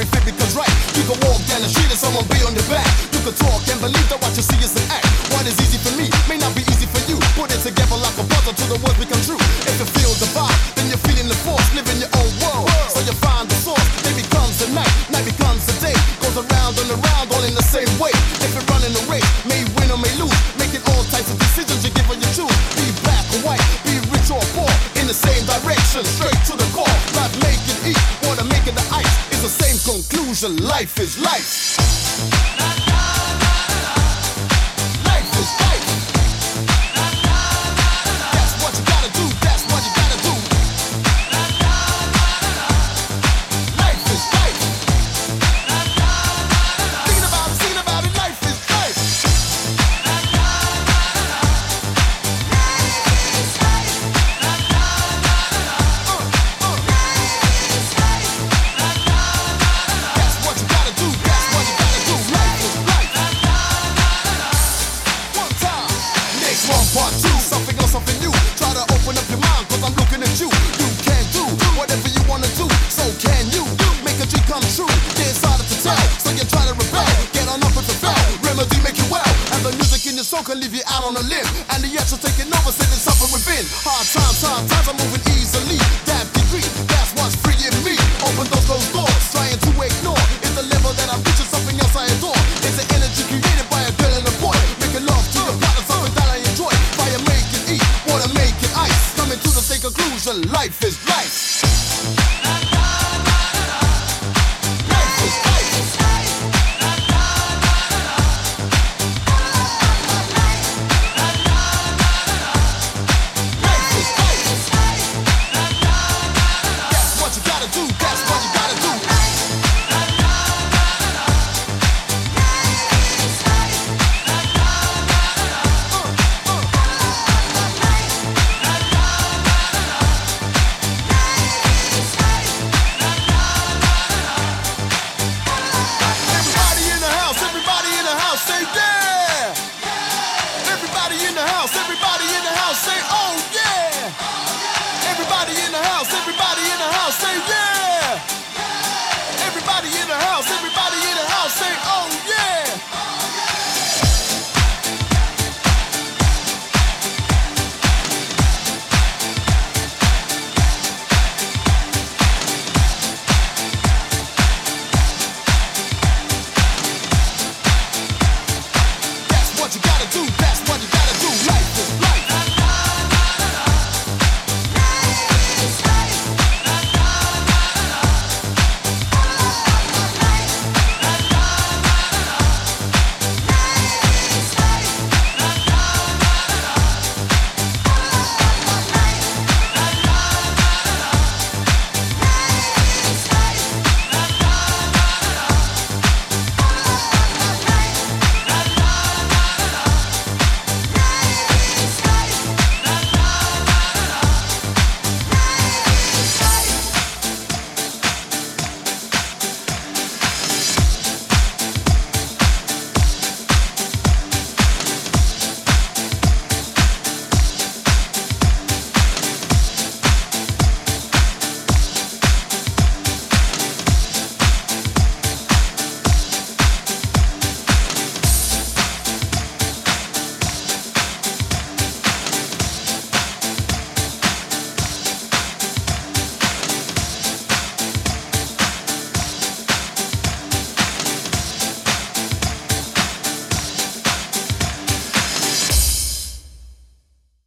be fit because right. You can walk down the street and someone be on your back. You can talk and believe that what you see is an act. What is easy for me may not be easy for you. Put it together like a puzzle till the words become true. If you feel the vibe, then you're feeling the force. Live in your own world, so you find the source. Day becomes a night, night becomes a day. Goes around and around, all in the same way. If you're running a race, may win or may lose. Making all types of decisions, you give or you choose. Be black or white, be rich or poor. In the same direction, straight to the core. Not make it eat, wanna make it the ice. It's the same conclusion, life is life. Life is life. That's what you gotta do, that's what you gotta do. Life is life. Thinking about it, life is life. That's what you gotta do, that's what you gotta do. Life is life. One time. Next one, part two. Something else, something new. Try to open up your mind, cause I'm looking at you. You can do whatever you wanna do. So can you make a dream come true? It's harder to tell, so you try to rebel. Get on up with the fell. Remedy make you well. And the music in your soul can leave you out on a limb. And the action's taking over, sending something within. Hard times are moving